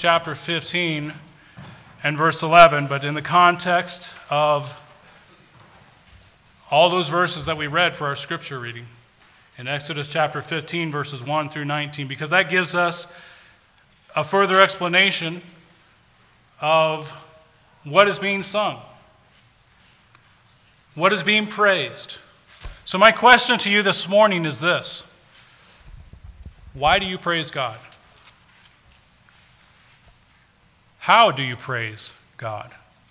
chapter 15 and verse 11, but in the context of all those verses that we read for our scripture reading in Exodus chapter 15, verses 1 through 19, because that gives us a further explanation of what is being sung, what is being praised. So my question to you this morning is this: why do you praise God? How do you praise God?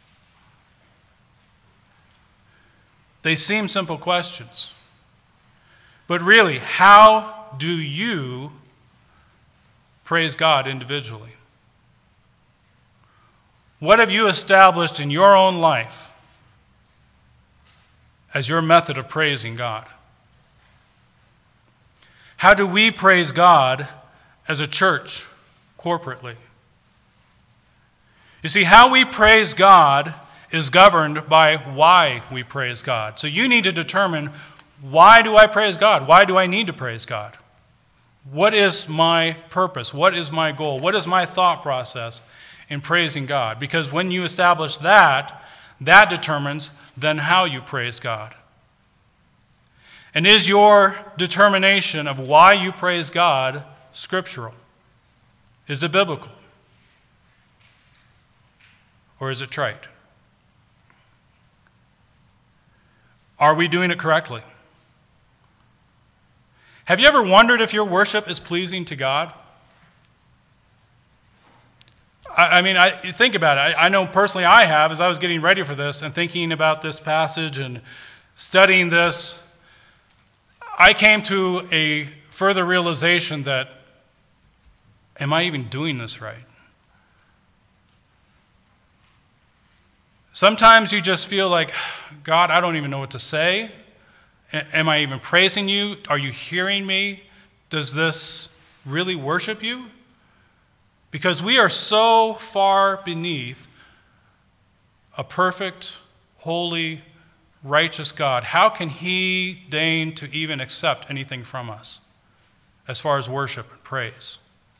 They seem simple questions. But really, how do you praise God individually? What have you established in your own life as your method of praising God? How do we praise God as a church, corporately? You see, how we praise God is governed by why we praise God. So you need to determine, why do I praise God? Why do I need to praise God? What is my purpose? What is my goal? What is my thought process in praising God? Because when you establish that, that determines then how you praise God. And is your determination of why you praise God scriptural? Is it biblical? Or is it trite? Are we doing it correctly? Have you ever wondered if your worship is pleasing to God? Think about it. I know personally I have, as I was getting ready for this and thinking about this passage and studying this, I came to a further realization that, am I even doing this right? Sometimes you just feel like, God, I don't even know what to say. Am I even praising you? Are you hearing me? Does this really worship you? Because we are so far beneath a perfect, holy, righteous God. How can he deign to even accept anything from us as far as worship and praise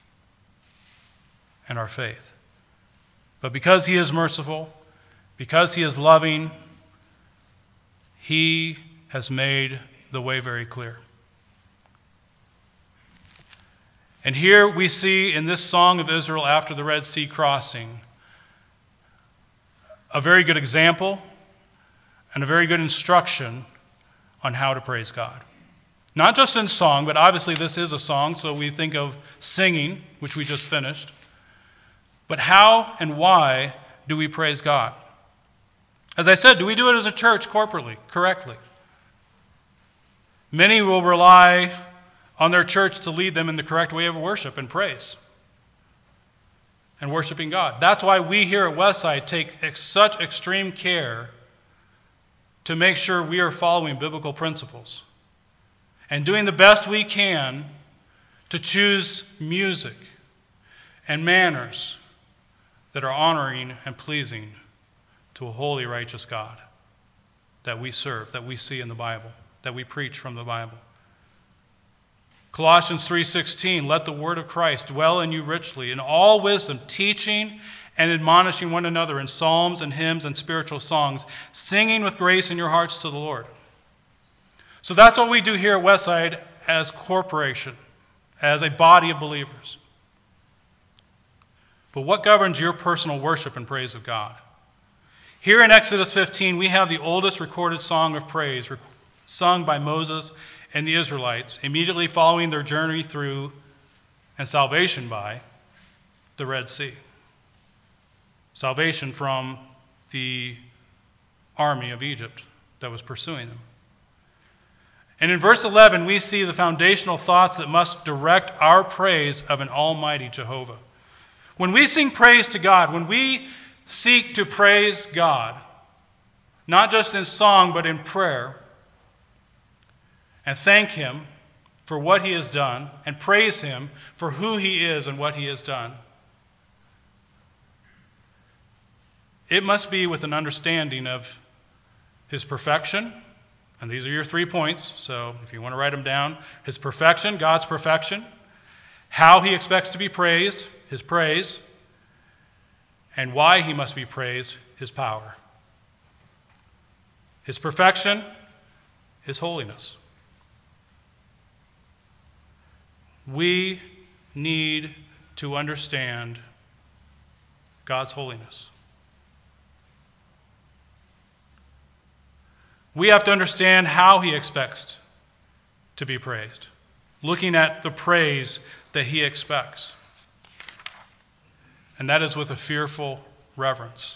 and our faith? But because he is merciful, because he is loving, he has made the way very clear. And here we see in this song of Israel after the Red Sea crossing a very good example and a very good instruction on how to praise God. Not just in song, but obviously this is a song, so we think of singing, which we just finished. But how and why do we praise God? As I said, do we do it as a church corporately, correctly? Many will rely on their church to lead them in the correct way of worship and praise and worshiping God. That's why we here at Westside take such extreme care to make sure we are following biblical principles and doing the best we can to choose music and manners that are honoring and pleasing to a holy, righteous God that we serve, that we see in the Bible, that we preach from the Bible. Colossians 3:16, let the word of Christ dwell in you richly, in all wisdom, teaching and admonishing one another in psalms and hymns and spiritual songs, singing with grace in your hearts to the Lord. So that's what we do here at Westside as corporation, as a body of believers. But what governs your personal worship and praise of God? Here in Exodus 15, we have the oldest recorded song of praise sung by Moses and the Israelites immediately following their journey through and salvation by the Red Sea. Salvation from the army of Egypt that was pursuing them. And in verse 11, we see the foundational thoughts that must direct our praise of an almighty Jehovah. When we sing praise to God, when we seek to praise God, not just in song but in prayer, and thank him for what he has done, and praise him for who he is and what he has done, it must be with an understanding of his perfection, and these are your 3 points, so if you want to write them down, his perfection, God's perfection, how he expects to be praised, his praise, And why he must be praised? His power. His perfection, his holiness. We need to understand God's holiness. We have to understand how he expects to be praised, looking at the praise that he expects. And that is with a fearful reverence.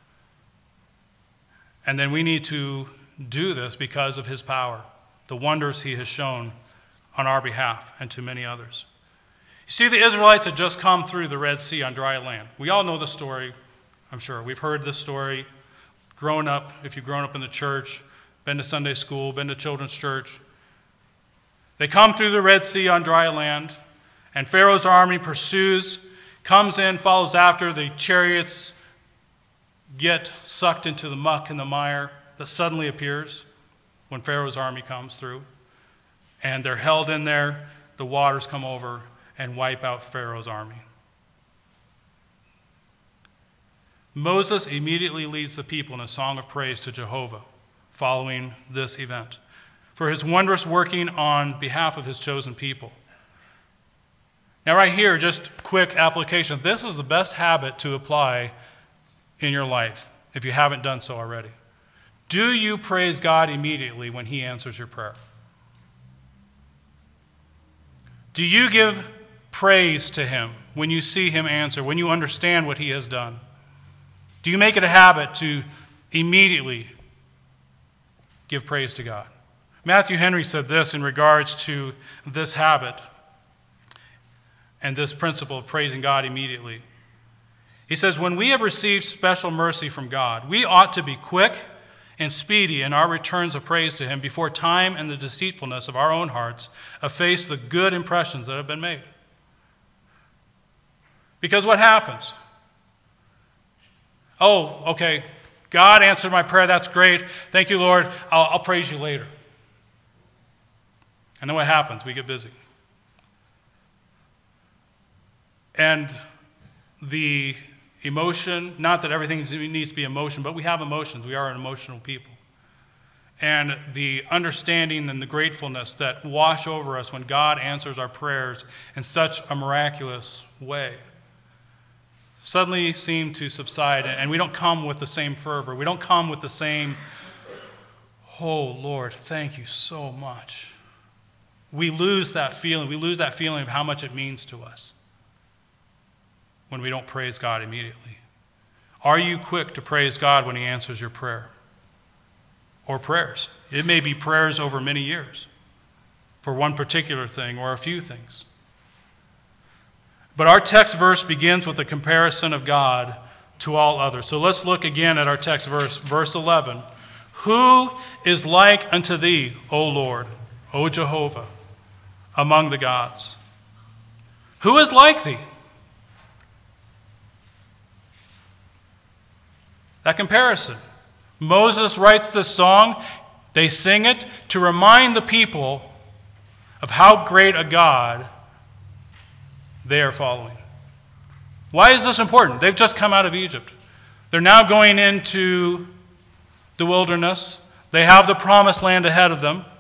And then we need to do this because of his power, the wonders he has shown on our behalf and to many others. You see, the Israelites had just come through the Red Sea on dry land. We all know the story, I'm sure. We've heard this story. Grown up, if you've grown up in the church, been to Sunday school, been to children's church. They come through the Red Sea on dry land, and Pharaoh's army pursues, comes in, follows after. The chariots get sucked into the muck and the mire that suddenly appears when Pharaoh's army comes through. And they're held in there. The waters come over and wipe out Pharaoh's army. Moses immediately leads the people in a song of praise to Jehovah following this event for his wondrous working on behalf of his chosen people. Now right here, just quick application. This is the best habit to apply in your life if you haven't done so already. Do you praise God immediately when he answers your prayer? Do you give praise to him when you see him answer, when you understand what he has done? Do you make it a habit to immediately give praise to God? Matthew Henry said this in regards to this habit and this principle of praising God immediately. He says, when we have received special mercy from God, we ought to be quick and speedy in our returns of praise to him before time and the deceitfulness of our own hearts efface the good impressions that have been made. Because what happens? Oh, okay, God answered my prayer, that's great. Thank you, Lord. I'll praise you later. And then what happens? We get busy. And the emotion, not that everything needs to be emotion, but we have emotions. We are an emotional people. And the understanding and the gratefulness that wash over us when God answers our prayers in such a miraculous way suddenly seem to subside, and we don't come with the same fervor. We don't come with the same, oh, Lord, thank you so much. We lose that feeling. We lose that feeling of how much it means to us when we don't praise God immediately. Are you quick to praise God when he answers your prayer or prayers? It may be prayers over many years for one particular thing or a few things. But our text verse begins with a comparison of God to all others. So let's look again at our text verse, verse 11. Who is like unto thee, O Lord, O Jehovah, among the gods? Who is like thee? That comparison. Moses writes this song. They sing it to remind the people of how great a God they are following. Why is this important? They've just come out of Egypt. They're now going into the wilderness. They have the promised land ahead of them.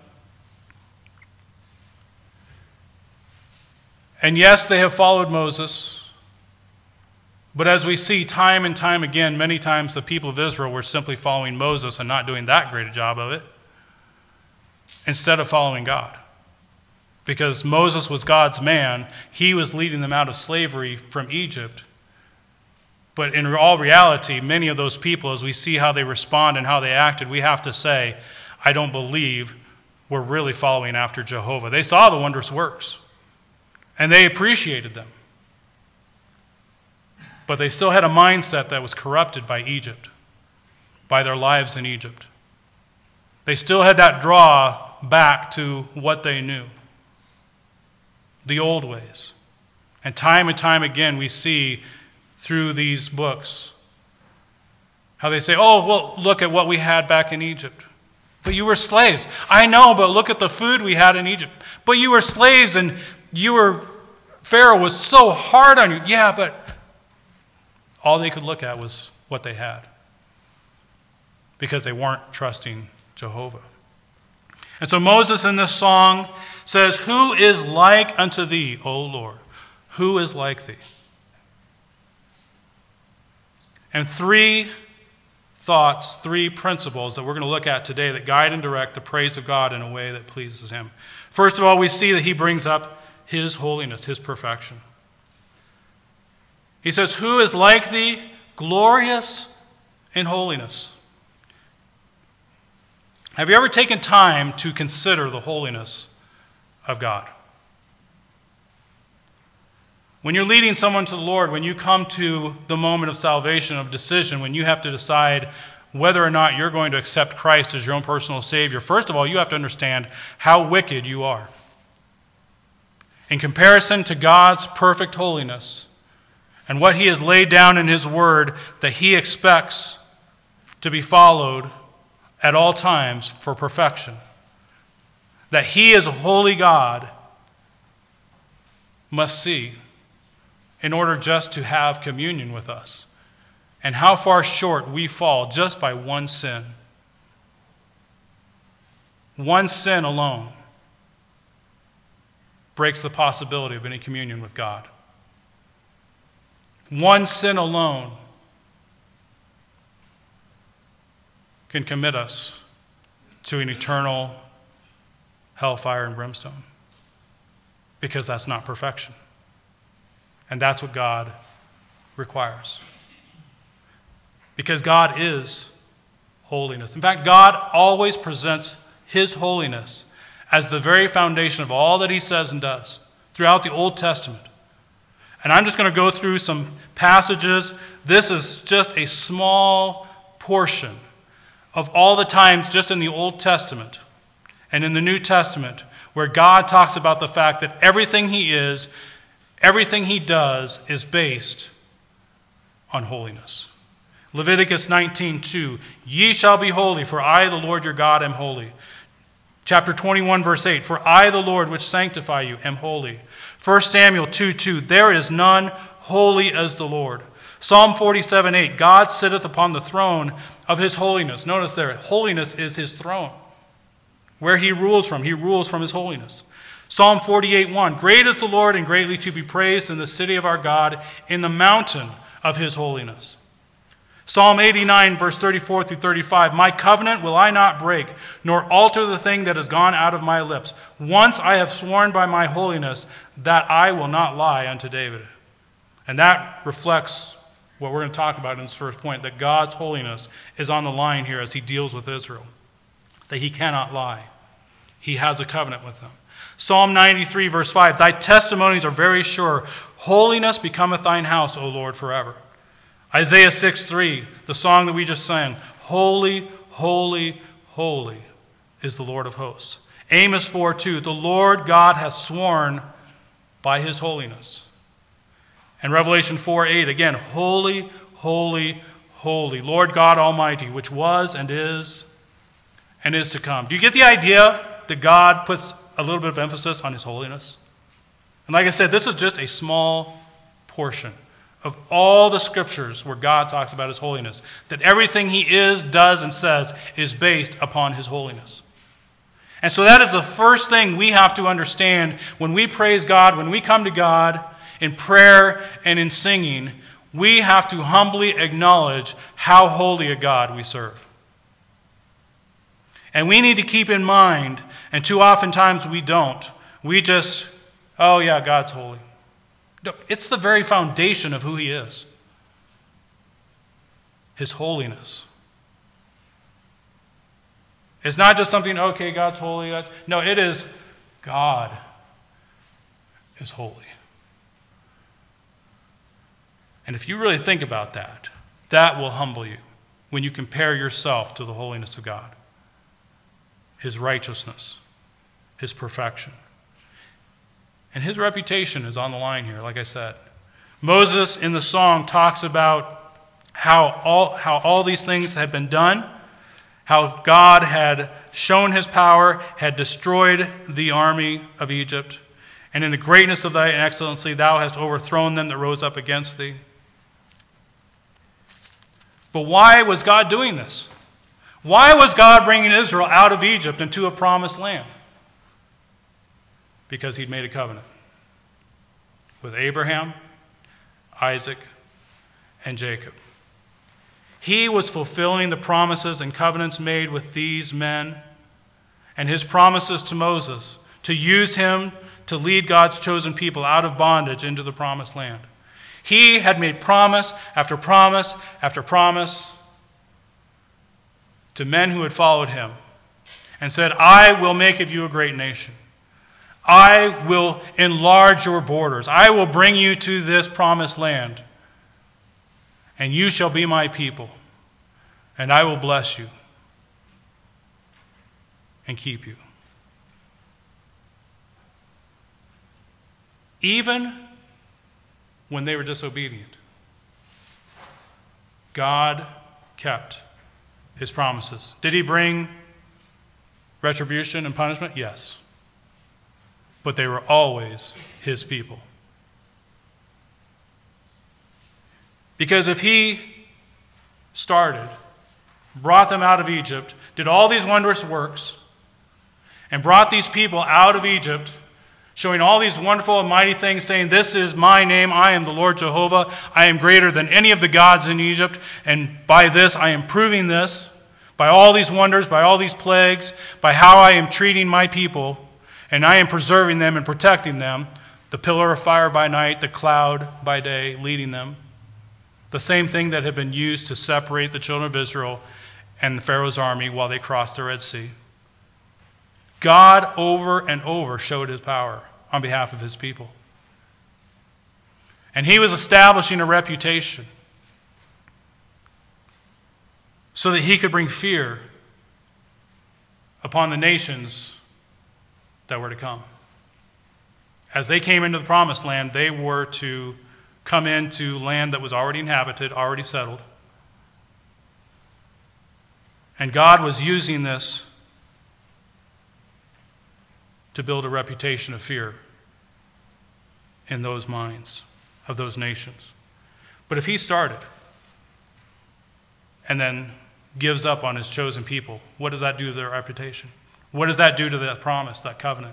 And yes, they have followed Moses. But as we see time and time again, many times the people of Israel were simply following Moses and not doing that great a job of it, instead of following God. Because Moses was God's man, he was leading them out of slavery from Egypt. But in all reality, many of those people, as we see how they respond and how they acted, we have to say, I don't believe we're really following after Jehovah. They saw the wondrous works, and they appreciated them. But they still had a mindset that was corrupted by Egypt, by their lives in Egypt. They still had that draw back to what they knew, the old ways. And time again we see through these books how they say, oh, well, look at what we had back in Egypt. But you were slaves. I know, but look at the food we had in Egypt. But you were slaves and Pharaoh was so hard on you. Yeah, but all they could look at was what they had, because they weren't trusting Jehovah. And so Moses in this song says, "Who is like unto thee, O Lord? Who is like thee?" And three thoughts, three principles that we're going to look at today that guide and direct the praise of God in a way that pleases him. First of all, we see that he brings up his holiness, his perfection. He says, "Who is like thee, glorious in holiness?" Have you ever taken time to consider the holiness of God? When you're leading someone to the Lord, when you come to the moment of salvation, of decision, when you have to decide whether or not you're going to accept Christ as your own personal Savior, first of all, you have to understand how wicked you are. In comparison to God's perfect holiness and what he has laid down in his word that he expects to be followed at all times for perfection, that he as a holy God must see in order just to have communion with us, and how far short we fall just by one sin. One sin alone breaks the possibility of any communion with God. One sin alone can commit us to an eternal hellfire and brimstone, because that's not perfection. And that's what God requires. Because God is holiness. In fact, God always presents his holiness as the very foundation of all that he says and does throughout the Old Testament. And I'm just going to go through some passages. This is just a small portion of all the times just in the Old Testament and in the New Testament where God talks about the fact that everything he is, everything he does is based on holiness. Leviticus 19:2, "Ye shall be holy, for I, the Lord your God, am holy." Chapter 21, verse 8, "For I, the Lord, which sanctify you, am holy." 1 Samuel 2:2, "There is none holy as the Lord." Psalm 47:8, "God sitteth upon the throne of his holiness." Notice there, holiness is his throne. Where he rules from his holiness. Psalm 48:1, "Great is the Lord and greatly to be praised in the city of our God, in the mountain of his holiness." Psalm 89, verse 34 through 35, "My covenant will I not break, nor alter the thing that has gone out of my lips. Once I have sworn by my holiness that I will not lie unto David." And that reflects what we're going to talk about in this first point, that God's holiness is on the line here as he deals with Israel, that he cannot lie. He has a covenant with them. Psalm 93, verse 5, "Thy testimonies are very sure. Holiness becometh thine house, O Lord, forever." Isaiah 6:3, the song that we just sang, "Holy, holy, holy is the Lord of hosts." Amos 4:2, "The Lord God hath sworn by his holiness." And Revelation 4:8, again, "Holy, holy, holy, Lord God Almighty, which was and is to come." Do you get the idea that God puts a little bit of emphasis on his holiness? And like I said, this is just a small portion of all the scriptures where God talks about his holiness, that everything he is, does, and says is based upon his holiness. And so that is the first thing we have to understand when we praise God, when we come to God in prayer and in singing. We have to humbly acknowledge how holy a God we serve. And we need to keep in mind, and too often times we don't, we just, oh yeah, God's holy. No, it's the very foundation of who he is. His holiness. It's not just something, okay, God's holy. No, it is God is holy. And if you really think about that, that will humble you when you compare yourself to the holiness of God, his righteousness, his perfection. And his reputation is on the line here, like I said. Moses in the song talks about how all these things had been done, how God had shown his power, had destroyed the army of Egypt, and in the greatness of thy excellency thou hast overthrown them that rose up against thee. But why was God doing this? Why was God bringing Israel out of Egypt into a promised land? Because he'd made a covenant with Abraham, Isaac, and Jacob. He was fulfilling the promises and covenants made with these men and his promises to Moses to use him to lead God's chosen people out of bondage into the promised land. He had made promise after promise after promise to men who had followed him and said, I will make of you a great nation. I will enlarge your borders. I will bring you to this promised land. And you shall be my people. And I will bless you and keep you. Even when they were disobedient, God kept his promises. Did he bring retribution and punishment? Yes. But they were always his people. Because if he started, brought them out of Egypt, did all these wondrous works, and brought these people out of Egypt, showing all these wonderful and mighty things, saying, this is my name, I am the Lord Jehovah, I am greater than any of the gods in Egypt, and by this I am proving this, by all these wonders, by all these plagues, by how I am treating my people, and I am preserving them and protecting them, the pillar of fire by night, the cloud by day, leading them. The same thing that had been used to separate the children of Israel and Pharaoh's army while they crossed the Red Sea. God over and over showed his power on behalf of his people. And he was establishing a reputation so that he could bring fear upon the nations that were to come. As they came into the promised land, they were to come into land that was already inhabited, already settled. And God was using this to build a reputation of fear in those minds of those nations. But if he started and then gives up on his chosen people, what does that do to their reputation? What does that do to that promise, that covenant?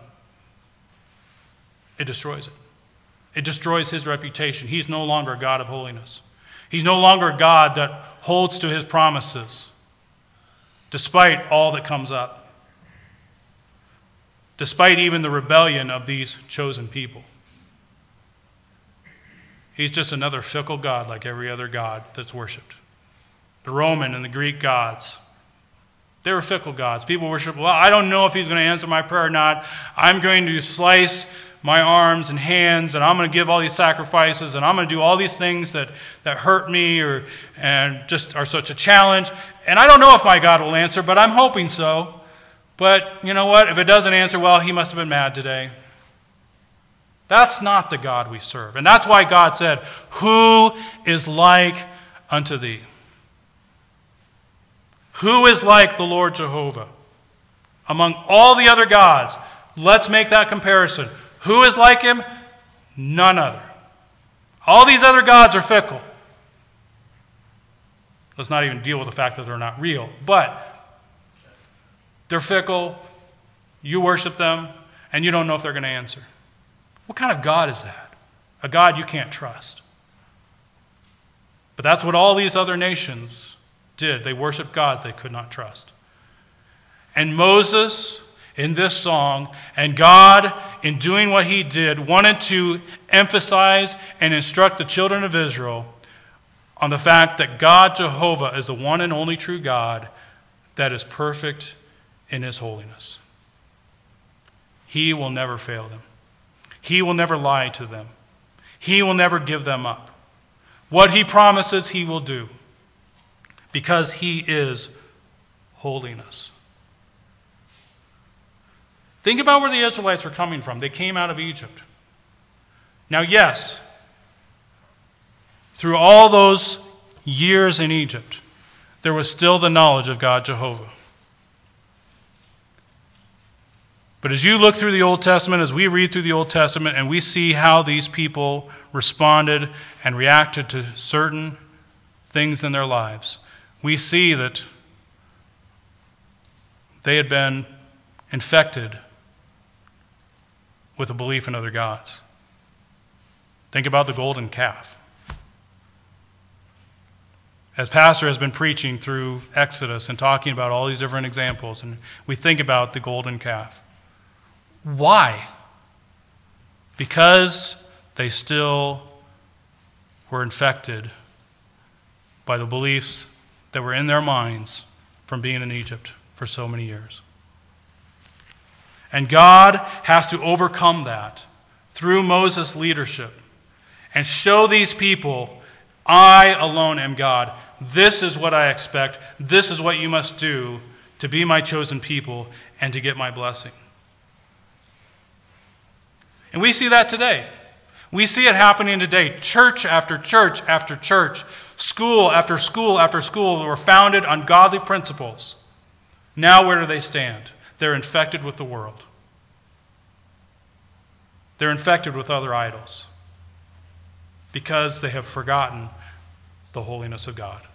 It destroys it. It destroys his reputation. He's no longer a God of holiness. He's no longer a God that holds to his promises, despite all that comes up, despite even the rebellion of these chosen people. He's just another fickle God like every other god that's worshipped. The Roman and the Greek gods, they were fickle gods. People worship, well, I don't know if he's going to answer my prayer or not. I'm going to slice my arms and hands, and I'm going to give all these sacrifices, and I'm going to do all these things that hurt me and just are such a challenge. And I don't know if my God will answer, but I'm hoping so. But you know what? If it doesn't answer, well, he must have been mad today. That's not the God we serve. And that's why God said, who is like unto thee? Who is like the Lord Jehovah? Among all the other gods, let's make that comparison. Who is like him? None other. All these other gods are fickle. Let's not even deal with the fact that they're not real. But they're fickle. You worship them, and you don't know if they're going to answer. What kind of God is that? A God you can't trust. But that's what all these other nations did. They worshiped gods they could not trust. And Moses, in this song, and God, in doing what he did, wanted to emphasize and instruct the children of Israel on the fact that God, Jehovah, is the one and only true God that is perfect in his holiness. He will never fail them. He will never lie to them. He will never give them up. What he promises, he will do, because he is holiness. Think about where the Israelites were coming from. They came out of Egypt. Now, yes, through all those years in Egypt, there was still the knowledge of God Jehovah. But as you look through the Old Testament, as we read through the Old Testament, and we see how these people responded and reacted to certain things in their lives, we see that they had been infected with a belief in other gods. Think about the golden calf. As Pastor has been preaching through Exodus and talking about all these different examples, and we think about the golden calf. Why? Because they still were infected by the beliefs that were in their minds from being in Egypt for so many years. And God has to overcome that through Moses' leadership and show these people, I alone am God. This is what I expect. This is what you must do to be my chosen people and to get my blessing. And we see that today. We see it happening today. Church after church after church, school after school after school were founded on godly principles. Now where do they stand? They're infected with the world. They're infected with other idols because they have forgotten the holiness of God.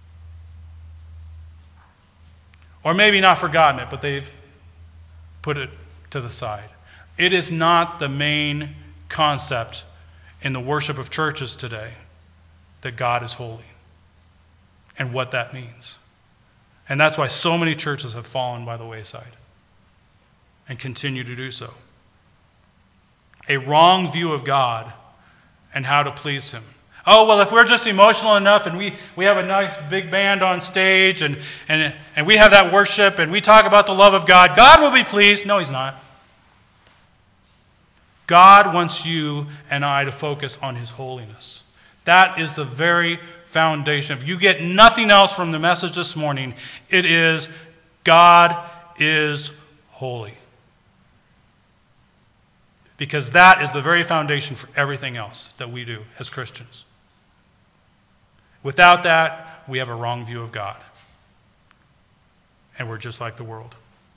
Or maybe not forgotten it, but they've put it to the side. It is not the main concept in the worship of churches today that God is holy and what that means. And that's why so many churches have fallen by the wayside and continue to do so. A wrong view of God and how to please Him. Oh, well, if we're just emotional enough and we have a nice big band on stage and we have that worship and we talk about the love of God, God will be pleased. No, He's not. God wants you and I to focus on His holiness. That is the very foundation. If you get nothing else from the message this morning, it is God is holy. Because that is the very foundation for everything else that we do as Christians. Without that, we have a wrong view of God. And we're just like the world.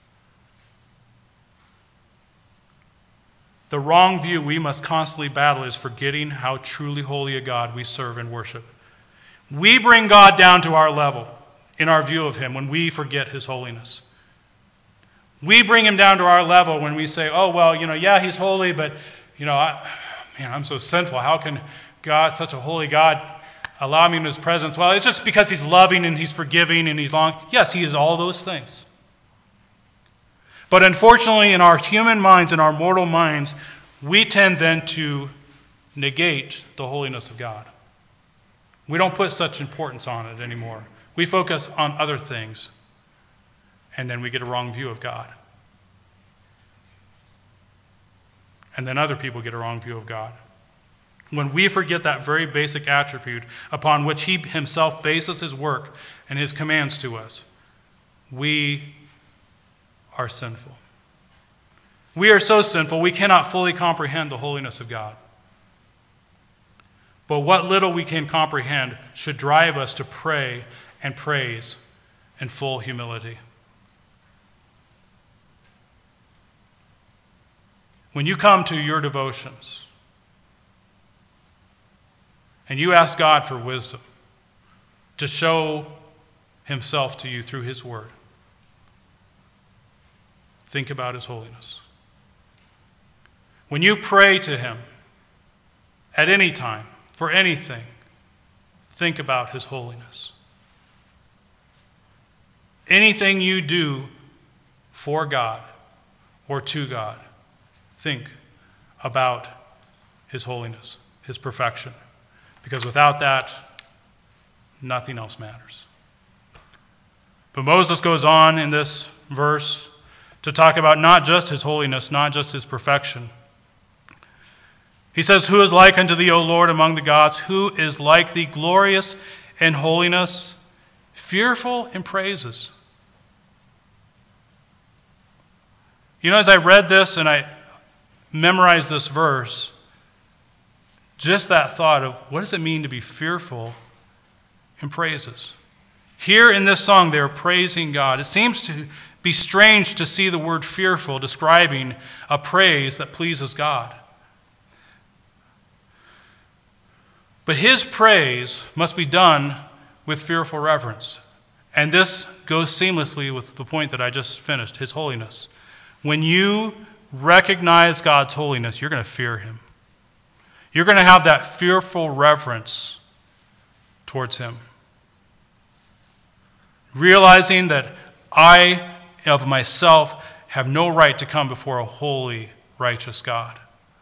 The wrong view we must constantly battle is forgetting how truly holy a God we serve and worship. We bring God down to our level in our view of Him when we forget His holiness. We bring Him down to our level when we say, oh, well, yeah, He's holy, but, I'm so sinful. How can God, such a holy God, allow me in His presence? Well, it's just because He's loving and He's forgiving and He's long. Yes, He is all those things. But unfortunately, in our human minds, in our mortal minds, we tend then to negate the holiness of God. We don't put such importance on it anymore. We focus on other things, and then we get a wrong view of God. And then other people get a wrong view of God. When we forget that very basic attribute upon which He Himself bases His work and His commands to us, we are sinful. We are so sinful we cannot fully comprehend the holiness of God. But what little we can comprehend should drive us to pray and praise in full humility. When you come to your devotions and you ask God for wisdom to show Himself to you through His Word, think about His holiness. When you pray to Him at any time, for anything, think about His holiness. Anything you do for God or to God, think about His holiness, His perfection. Because without that, nothing else matters. But Moses goes on in this verse to talk about not just His holiness, not just His perfection. He says, who is like unto thee, O Lord, among the gods? Who is like thee, glorious in holiness, fearful in praises? As I read this and I memorized this verse, just that thought of what does it mean to be fearful in praises? Here in this song, they're praising God. It seems to be strange to see the word fearful describing a praise that pleases God. But His praise must be done with fearful reverence. And this goes seamlessly with the point that I just finished, his holiness. When you recognize God's holiness, you're going to fear him. You're going to have that fearful reverence towards him. Realizing that I, of myself, have no right to come before a holy, righteous God.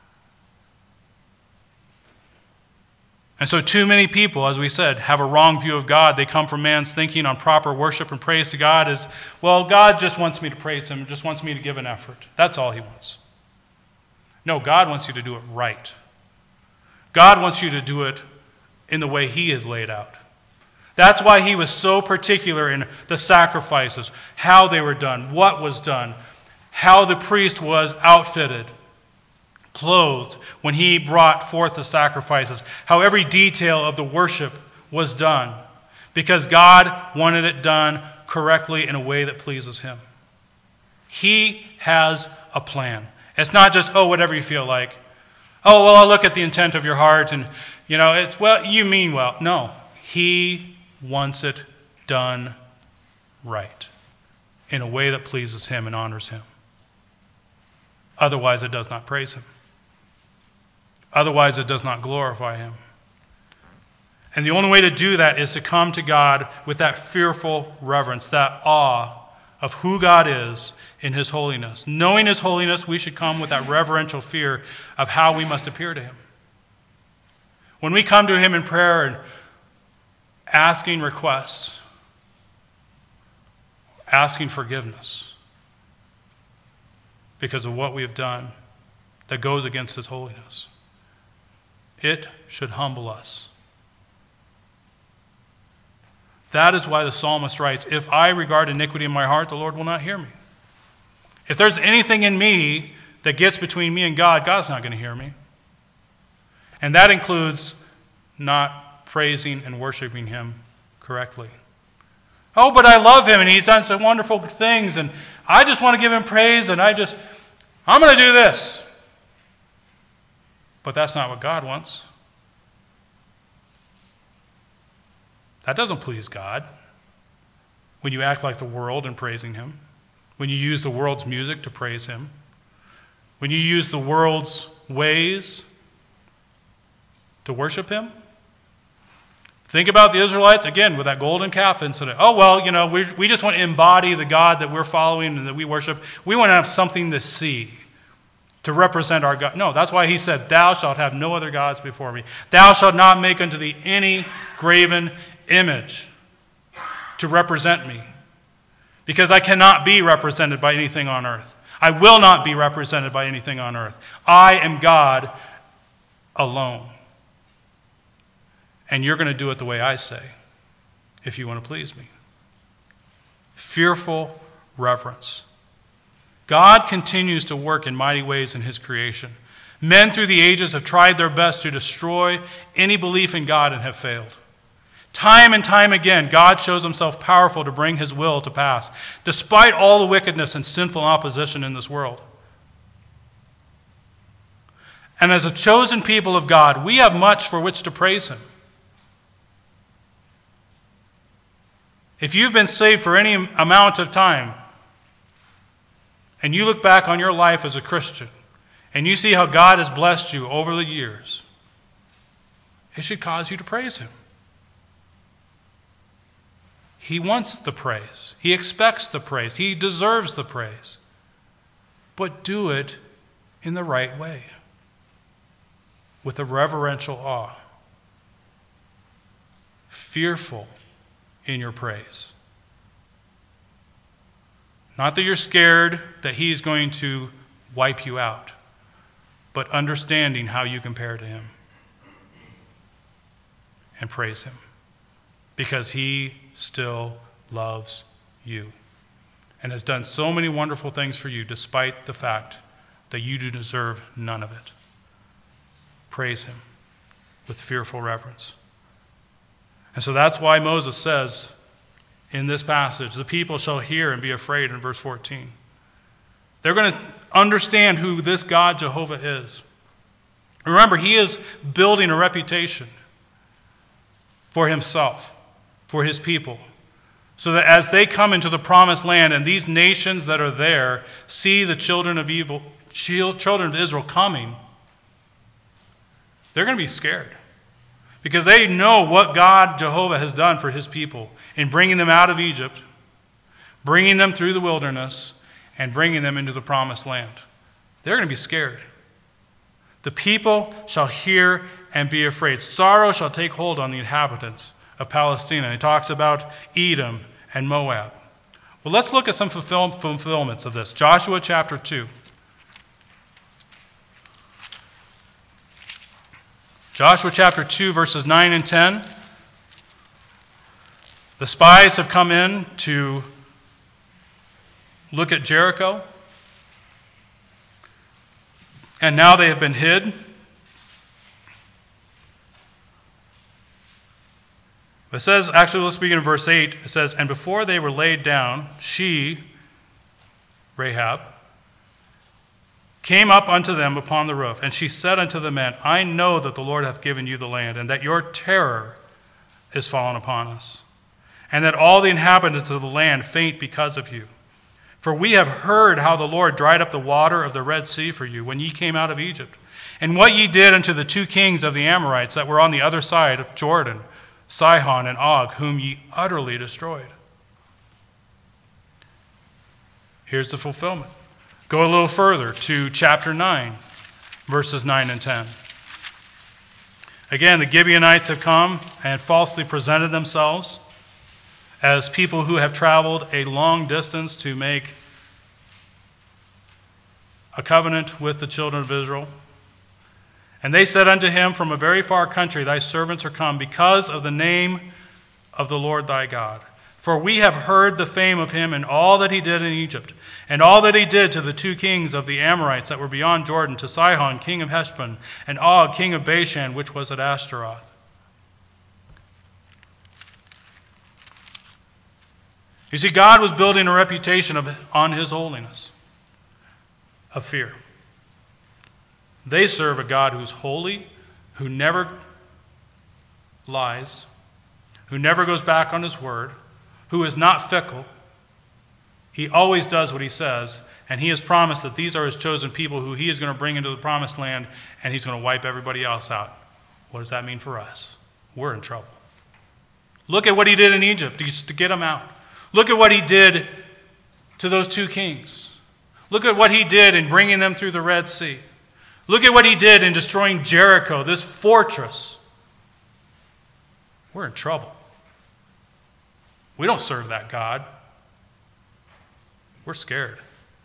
And so too many people, as we said, have a wrong view of God. They come from man's thinking on proper worship and praise to God as, well, God just wants me to praise him, just wants me to give an effort. That's all he wants. No, God wants you to do it right. God wants you to do it in the way he has laid out. That's why he was so particular in the sacrifices, how they were done, what was done, how the priest was outfitted, clothed when he brought forth the sacrifices, how every detail of the worship was done, because God wanted it done correctly in a way that pleases him. He has a plan. It's not just, whatever you feel like. I'll look at the intent of your heart and, it's, you mean well. No, he wants it done right in a way that pleases him and honors him. Otherwise, it does not praise him. Otherwise, it does not glorify him. And the only way to do that is to come to God with that fearful reverence, that awe of who God is in his holiness. Knowing his holiness, we should come with that reverential fear of how we must appear to him. When we come to him in prayer and asking requests, asking forgiveness because of what we have done that goes against his holiness, it should humble us. That is why the psalmist writes, if I regard iniquity in my heart, the Lord will not hear me. If there's anything in me that gets between me and God, God's not going to hear me. And that includes not praising and worshiping him correctly. But I love him and he's done some wonderful things and I just want to give him praise and I'm going to do this. But that's not what God wants. That doesn't please God. When you act like the world in praising him, when you use the world's music to praise him, when you use the world's ways to worship him. Think about the Israelites, again, with that golden calf incident. We just want to embody the God that we're following and that we worship. We want to have something to see, to represent our God. No, that's why he said, thou shalt have no other gods before me. Thou shalt not make unto thee any graven image to represent me. Because I cannot be represented by anything on earth. I will not be represented by anything on earth. I am God alone. And you're going to do it the way I say, if you want to please me. Fearful reverence. God continues to work in mighty ways in his creation. Men through the ages have tried their best to destroy any belief in God and have failed. Time and time again, God shows himself powerful to bring his will to pass, despite all the wickedness and sinful opposition in this world. And as a chosen people of God, we have much for which to praise him. If you've been saved for any amount of time, and you look back on your life as a Christian, and you see how God has blessed you over the years, it should cause you to praise him. He wants the praise. He expects the praise. He deserves the praise. But do it in the right way, with a reverential awe, fearful in your praise. Not that you're scared that he's going to wipe you out, but understanding how you compare to him and praise him. Because he still loves you and has done so many wonderful things for you despite the fact that you do deserve none of it. Praise him with fearful reverence. And so that's why Moses says in this passage, the people shall hear and be afraid in verse 14. They're going to understand who this God Jehovah is. Remember, he is building a reputation for himself, for his people, so that as they come into the promised land and these nations that are there see the children of Israel coming, they're going to be scared. Because they know what God, Jehovah, has done for his people in bringing them out of Egypt, bringing them through the wilderness, and bringing them into the promised land. They're going to be scared. The people shall hear and be afraid. Sorrow shall take hold on the inhabitants of Palestina. He talks about Edom and Moab. Well, let's look at some fulfillments of this. Joshua chapter 2. Joshua chapter 2, verses 9 and 10. The spies have come in to look at Jericho, and now they have been hid. It says, actually, let's begin in verse 8. It says, "And before they were laid down, she, Rahab, came up unto them upon the roof, and she said unto the men, I know that the Lord hath given you the land, and that your terror is fallen upon us, and that all the inhabitants of the land faint because of you. For we have heard how the Lord dried up the water of the Red Sea for you when ye came out of Egypt, and what ye did unto the 2 kings of the Amorites that were on the other side of Jordan, Sihon and Og, whom ye utterly destroyed." Here's the fulfillment. Go a little further to chapter 9, verses 9 and 10. Again, the Gibeonites have come and falsely presented themselves as people who have traveled a long distance to make a covenant with the children of Israel. "And they said unto him, From a very far country thy servants are come, because of the name of the Lord thy God. For we have heard the fame of him and all that he did in Egypt, and all that he did to the 2 kings of the Amorites that were beyond Jordan, to Sihon, king of Heshbon, and Og, king of Bashan, which was at Ashtaroth." You see, God was building a reputation on his holiness, of fear. They serve a God who's holy, who never lies, who never goes back on his word, who is not fickle. He always does what he says, and he has promised that these are his chosen people who he is going to bring into the promised land, and he's going to wipe everybody else out. What does that mean for us? We're in trouble. Look at what he did in Egypt to get them out. Look at what he did to those 2 kings. Look at what he did in bringing them through the Red Sea. Look at what he did in destroying Jericho, this fortress. We're in trouble. We don't serve that God. We're scared.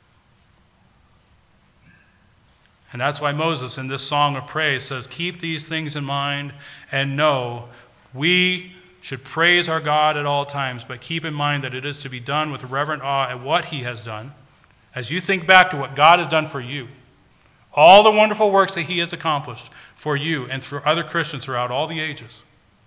And that's why Moses in this song of praise says, "Keep these things in mind and know we should praise our God at all times, but keep in mind that it is to be done with reverent awe at what he has done." As you think back to what God has done for you, all the wonderful works that he has accomplished for you and for other Christians throughout all the ages.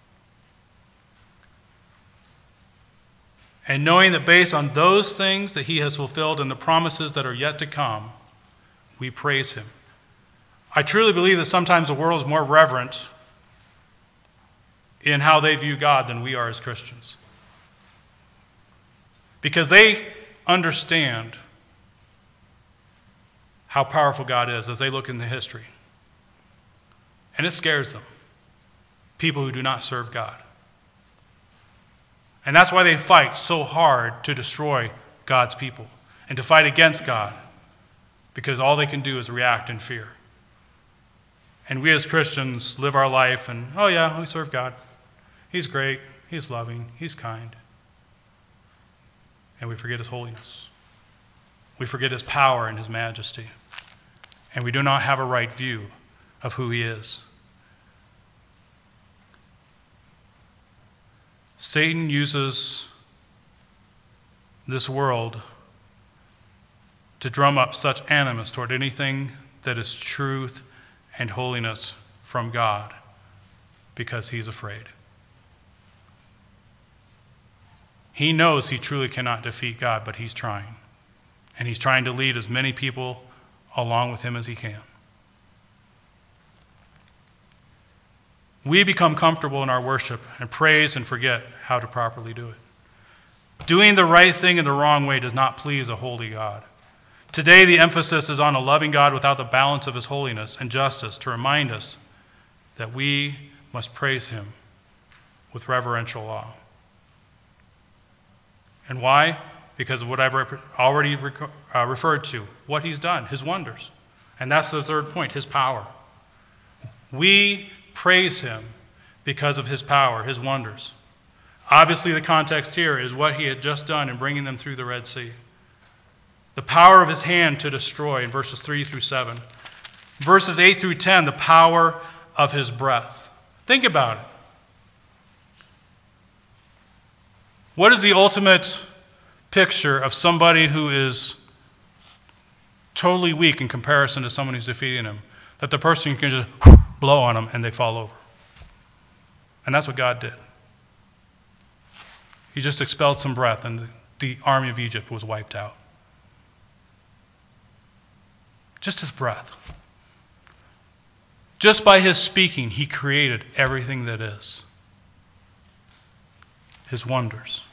And knowing that based on those things that he has fulfilled and the promises that are yet to come, we praise him. I truly believe that sometimes the world is more reverent in how they view God than we are as Christians. Because they understand how powerful God is as they look into history. And it scares them, people who do not serve God. And that's why they fight so hard to destroy God's people and to fight against God, because all they can do is react in fear. And we as Christians live our life and, oh yeah, we serve God. He's great, he's loving, he's kind. And we forget his holiness. We forget his power and his majesty. And we do not have a right view of who he is. Satan uses this world to drum up such animus toward anything that is truth and holiness from God, because he's afraid. He knows he truly cannot defeat God, but he's trying. And he's trying to lead as many people along with him as he can. We become comfortable in our worship and praise and forget how to properly do it. Doing the right thing in the wrong way does not please a holy God. Today, the emphasis is on a loving God without the balance of his holiness and justice to remind us that we must praise him with reverential awe. And why? Because of what I've already referred to, what he's done, his wonders. And that's the third point, his power. We praise him because of his power, his wonders. Obviously, the context here is what he had just done in bringing them through the Red Sea. The power of his hand to destroy in verses 3 through 7. Verses 8 through 10, the power of his breath. Think about it. What is the ultimate picture of somebody who is totally weak in comparison to someone who's defeating him? That the person can just blow on them and they fall over. And that's what God did. He just expelled some breath and the army of Egypt was wiped out. Just his breath. Just by his speaking, he created everything that is. His wonders.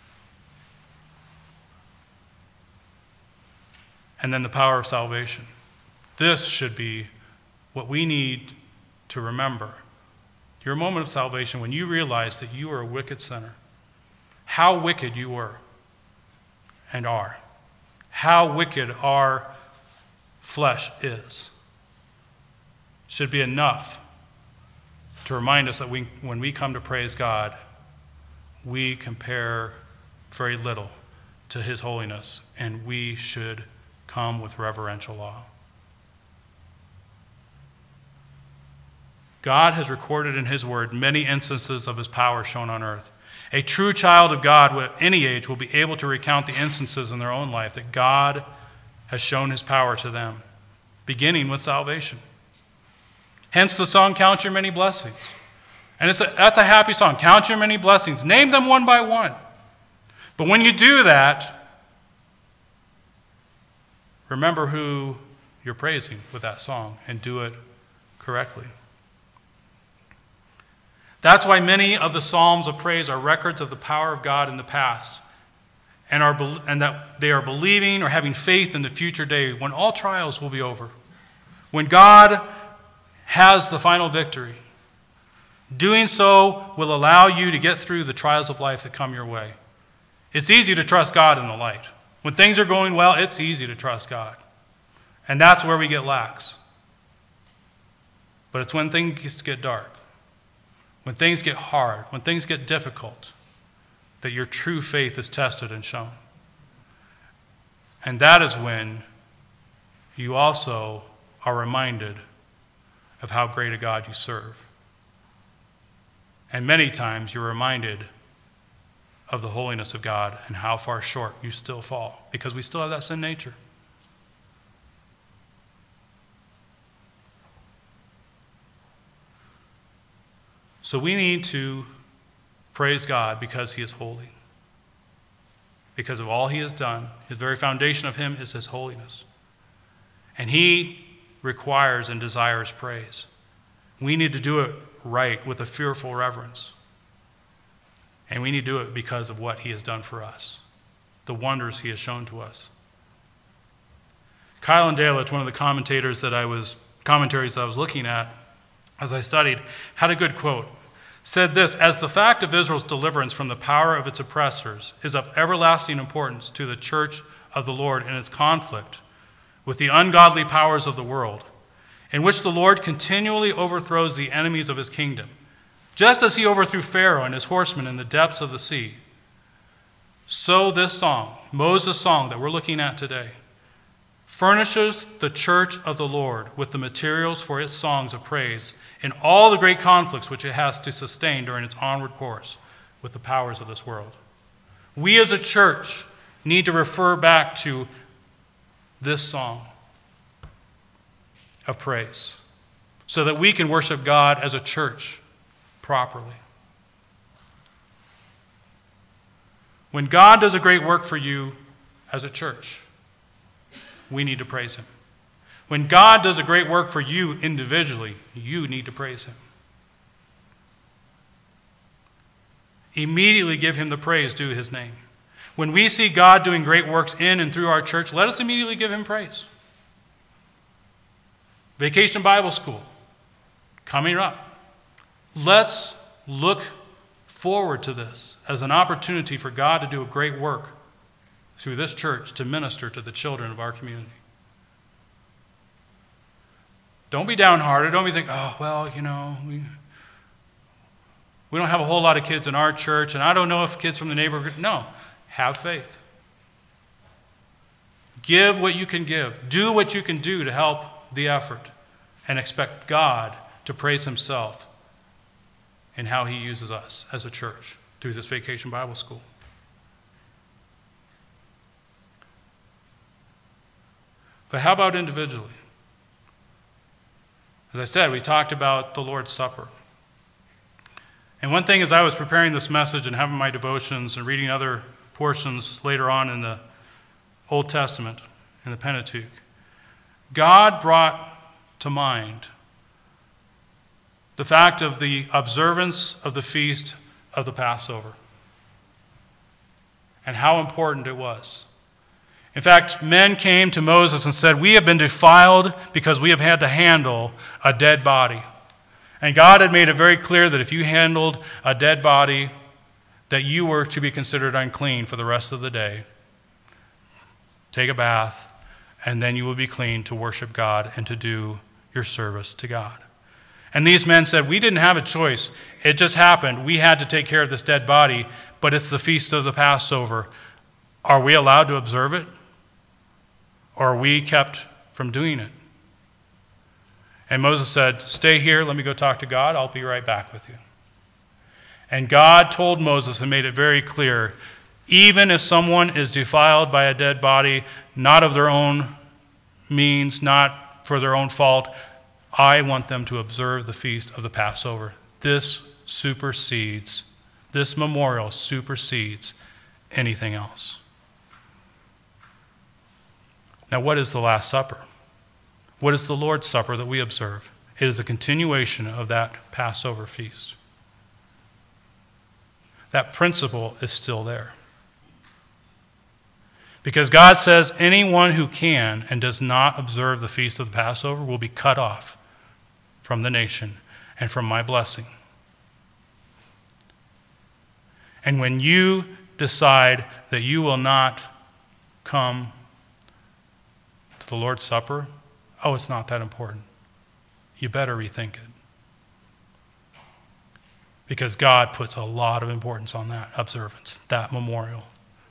And then the power of salvation. This should be what we need to remember. Your moment of salvation, when you realize that you are a wicked sinner, how wicked you were and are, how wicked our flesh is, should be enough to remind us that when we come to praise God, we compare very little to his holiness, and we should come with reverential awe. God has recorded in his word many instances of his power shown on earth. A true child of God at any age will be able to recount the instances in their own life that God has shown his power to them, beginning with salvation. Hence the song, Count Your Many Blessings. And that's a happy song. Count your many blessings. Name them one by one. But when you do that, remember who you're praising with that song and do it correctly. That's why many of the Psalms of praise are records of the power of God in the past, and that they are believing or having faith in the future day when all trials will be over, when God has the final victory. Doing so will allow you to get through the trials of life that come your way. It's easy to trust God in the light. When things are going well, it's easy to trust God. And that's where we get lax. But it's when things get dark, when things get hard, when things get difficult, that your true faith is tested and shown. And that is when you also are reminded of how great a God you serve. And many times you're reminded of the holiness of God and how far short you still fall, because we still have that sin nature. So we need to praise God because he is holy. Because of all he has done, his very foundation of him is his holiness. And he requires and desires praise. We need to do it right with a fearful reverence. And we need to do it because of what he has done for us, the wonders he has shown to us. Keil and Delitzsch, one of the commentaries that I was looking at as I studied, had a good quote. Said this: "As the fact of Israel's deliverance from the power of its oppressors is of everlasting importance to the church of the Lord in its conflict with the ungodly powers of the world, in which the Lord continually overthrows the enemies of his kingdom, just as he overthrew Pharaoh and his horsemen in the depths of the sea. So this song, Moses' song that we're looking at today, furnishes the church of the Lord with the materials for its songs of praise in all the great conflicts which it has to sustain during its onward course with the powers of this world." We as a church need to refer back to this song of praise so that we can worship God as a church properly. When God does a great work for you as a church, we need to praise him. When God does a great work for you individually, you need to praise him. Immediately give him the praise due his name. When we see God doing great works in and through our church, let us immediately give him praise. Vacation Bible School, coming up. Let's look forward to this as an opportunity for God to do a great work through this church to minister to the children of our community. Don't be downhearted. Don't be thinking, oh, well, we don't have a whole lot of kids in our church, and I don't know if kids from the neighborhood. No, have faith. Give what you can give. Do what you can do to help the effort, and expect God to praise himself in how he uses us as a church through this Vacation Bible School. But how about individually? As I said, we talked about the Lord's Supper. And one thing as I was preparing this message and having my devotions and reading other portions later on in the Old Testament, in the Pentateuch, God brought to mind the fact of the observance of the feast of the Passover and how important it was. In fact, men came to Moses and said, "We have been defiled because we have had to handle a dead body." And God had made it very clear that if you handled a dead body, that you were to be considered unclean for the rest of the day. Take a bath, and then you will be clean to worship God and to do your service to God. And these men said, "We didn't have a choice. It just happened. We had to take care of this dead body, but it's the feast of the Passover. Are we allowed to observe it? Or are we kept from doing it?" And Moses said, "Stay here. Let me go talk to God. I'll be right back with you." And God told Moses and made it very clear, even if someone is defiled by a dead body, not of their own means, not for their own fault, I want them to observe the feast of the Passover. This memorial supersedes anything else. Now, what is the Last Supper? What is the Lord's Supper that we observe? It is a continuation of that Passover feast. That principle is still there. Because God says anyone who can and does not observe the feast of the Passover will be cut off from the nation and from my blessing. And when you decide that you will not come to the Lord's Supper, oh, it's not that important, you better rethink it. Because God puts a lot of importance on that observance, that memorial.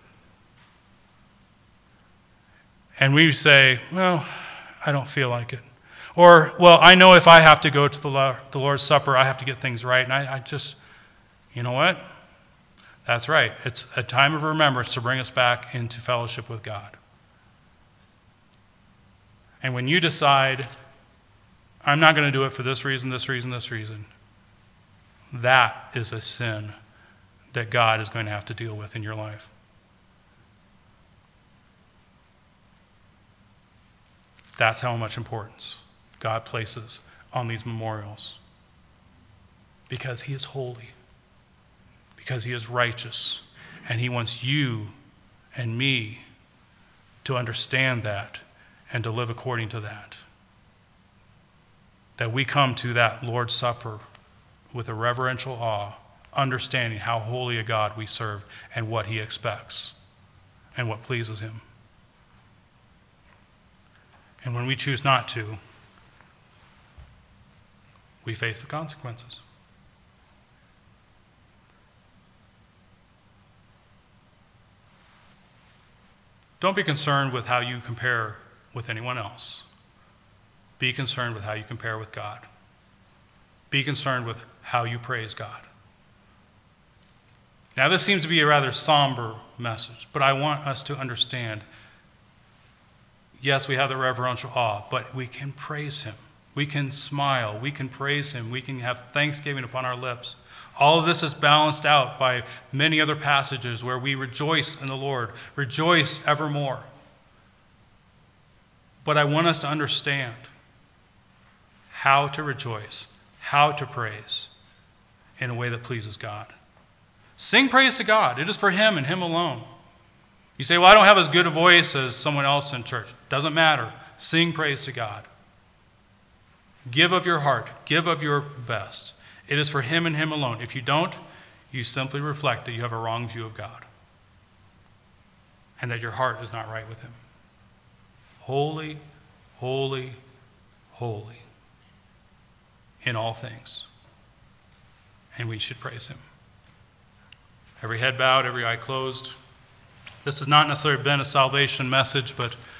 And we say, well, I don't feel like it. Or, well, I know if I have to go to the Lord's Supper, I have to get things right. And I just, you know what? That's right. It's a time of remembrance to bring us back into fellowship with God. And when you decide, I'm not going to do it for this reason, this reason, this reason, that is a sin that God is going to have to deal with in your life. That's how much importance God places on these memorials. Because he is holy. Because he is righteous. And he wants you and me to understand that and to live according to that. That we come to that Lord's Supper with a reverential awe, understanding how holy a God we serve and what he expects and what pleases him. And when we choose not to, we face the consequences. Don't be concerned with how you compare with anyone else. Be concerned with how you compare with God. Be concerned with how you praise God. Now, this seems to be a rather somber message, but I want us to understand, yes, we have the reverential awe, but we can praise him. We can smile. We can praise him. We can have thanksgiving upon our lips. All of this is balanced out by many other passages where we rejoice in the Lord, rejoice evermore. But I want us to understand how to rejoice, how to praise in a way that pleases God. Sing praise to God. It is for him and him alone. You say, well, I don't have as good a voice as someone else in church. Doesn't matter. Sing praise to God. Give of your heart. Give of your best. It is for him and him alone. If you don't, you simply reflect that you have a wrong view of God and that your heart is not right with him. Holy, holy, holy in all things. And we should praise him. Every head bowed, every eye closed. This has not necessarily been a salvation message, but